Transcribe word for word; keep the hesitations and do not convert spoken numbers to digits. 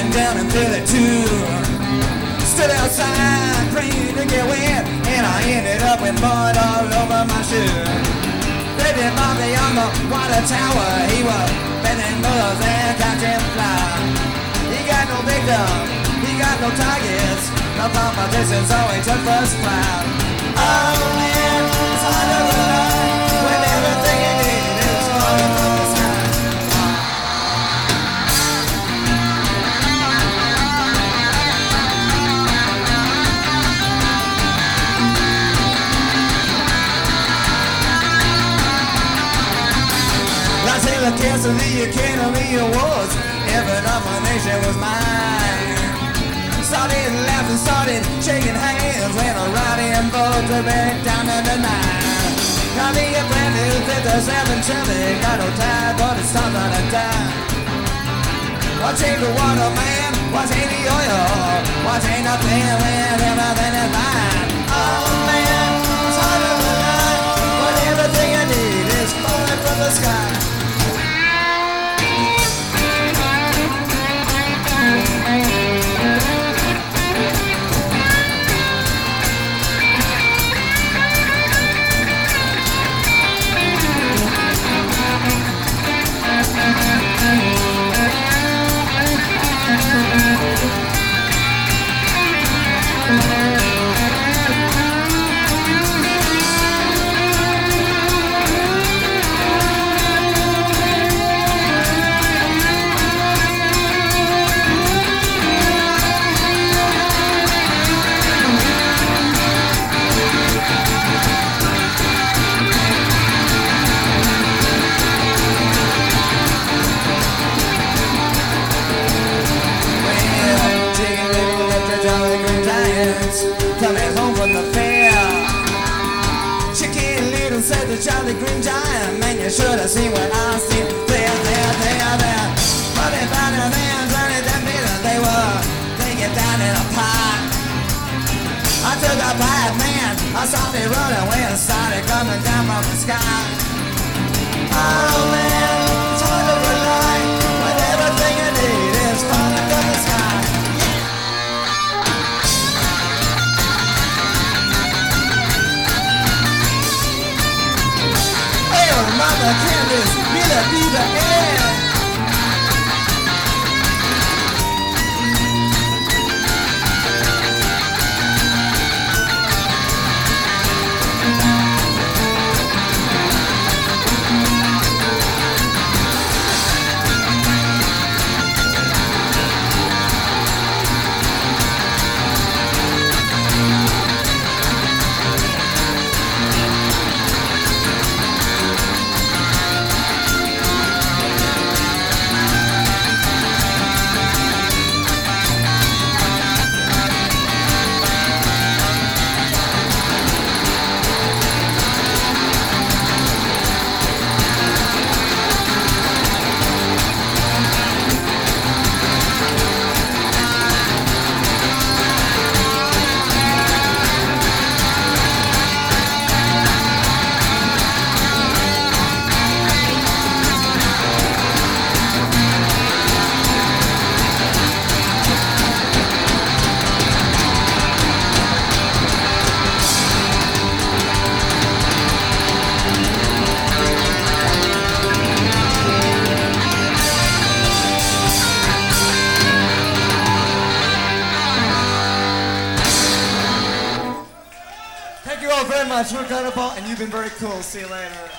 going down in Philly too. Stood outside praying to get wet, and I ended up with mud all over my shoe. Baby Bobby on the water tower, he was bending mothers and catching fly. He got no victim, he got no targets, no competition, so he took first prize. Oh man, it's hard to rely when everything you need is falling from the sky. Los Angeles of the Academy Awards, every nomination was mine. Started laughing, started shaking hands when I ride in boat to back down to the nine. Got me a brand new fifty-seven Chevy, got no tire, but it's time to die. Watch ain't the water, man, watch ain't the oil, watch ain't nothing when everything is mine. Oh man, it's hard to rely when everything I need is falling from the sky. Coming home from the fair, Chicken Little said the Jolly Green Giant, man, you should have seen what I seen there, there, there, there. Running down the man, running that minute, they were taking down in a pot. I took a bite, man, I saw me running when it started coming down from the sky. Oh man, it's hard to rely when everything you need is falling from the sky. Mother Candace, be the diva air. Thank you all very much. We're Gutterball, and you've been very cool. See you later.